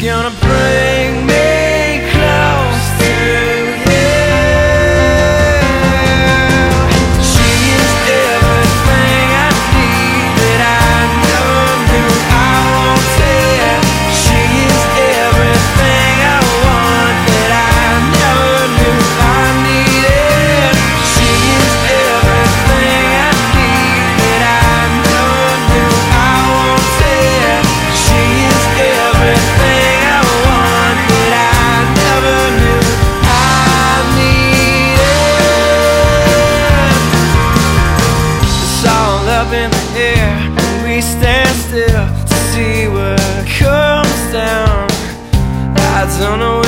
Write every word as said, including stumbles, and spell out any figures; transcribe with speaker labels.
Speaker 1: gonna bring me close to you. She is everything I need that I never knew I wanted. She is everything I want that I never knew I needed. She is everything I need that I never knew I wanted. She is everything in the air, we stand still to see what comes down. I don't know